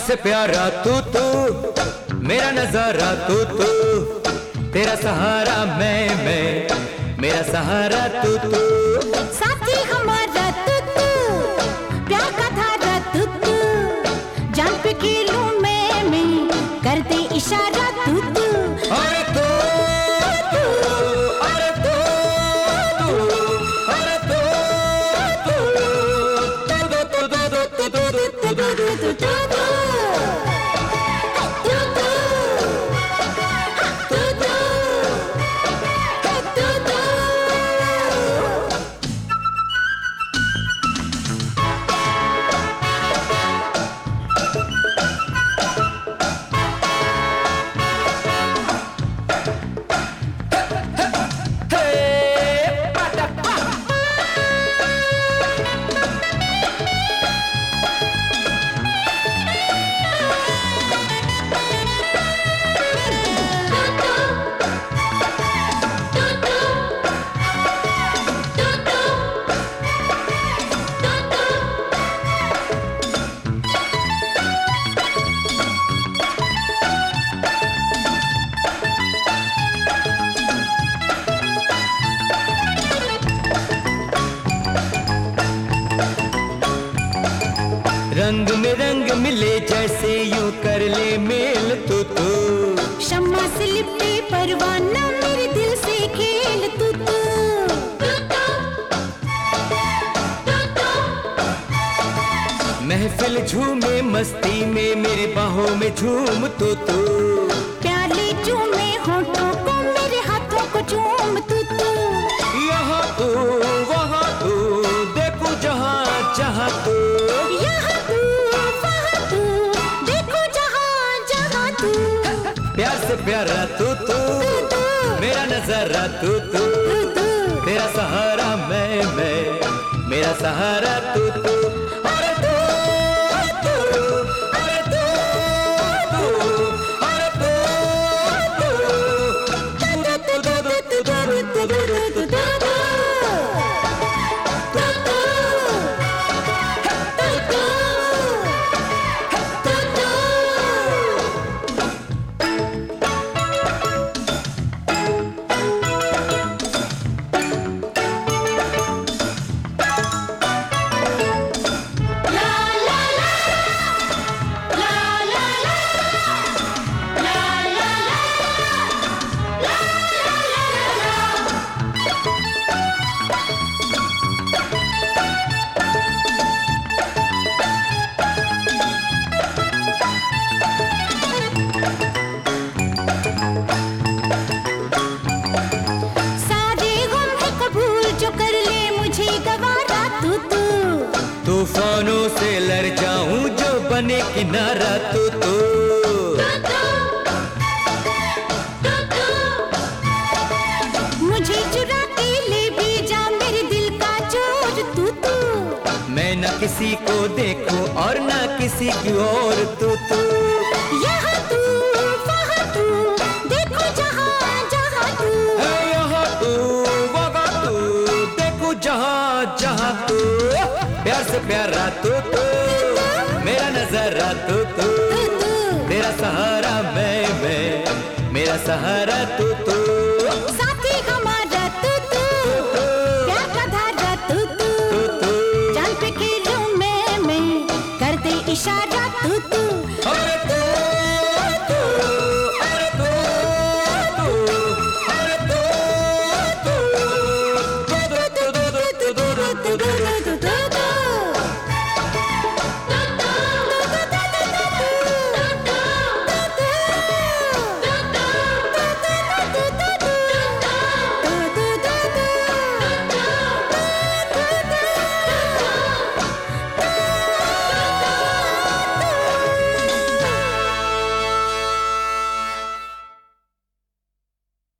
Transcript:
से प्यारा तू मेरा नजारा तू तेरा सहारा मैं मेरा सहारा तू साथी हमारा तू प्यार का धारा तू जान पे खेलूं मैं कर दे इशारा तू अरे तू अरे तू अरे तू रंग में रंग मिले जैसे यूं कर ले मेल तू शम्मा से लिपटे परवाना मेरे दिल से खेल तू महफिल झूमे मस्ती में मेरे बाहों में झूम तू प्याले चूमे होठों को मेरे हाथों को चूम तू यहाँ तू वहाँ तू देखो जहाँ जहाँ तू प्यार से प्यारा तू मेरा नजारा तू तेरा सहारा मैं मेरा सहारा तू अरे तू अरे तू अरे तू तूफानों से लड़ जाऊं जो बने किनारा तू मुझे चुरा के ले भी जा मेरे दिल का चोर तू मैं न किसी को देखूं और न किसी की और तू यहाँ तू वहाँ तू देखो जहाँ जहाँ तू यहाँ तू वहाँ तू देखो जहाँ जहाँ तू प्यार से प्यारा तू मेरा नजारा तू तेरा सहारा मैं मेरा सहारा तू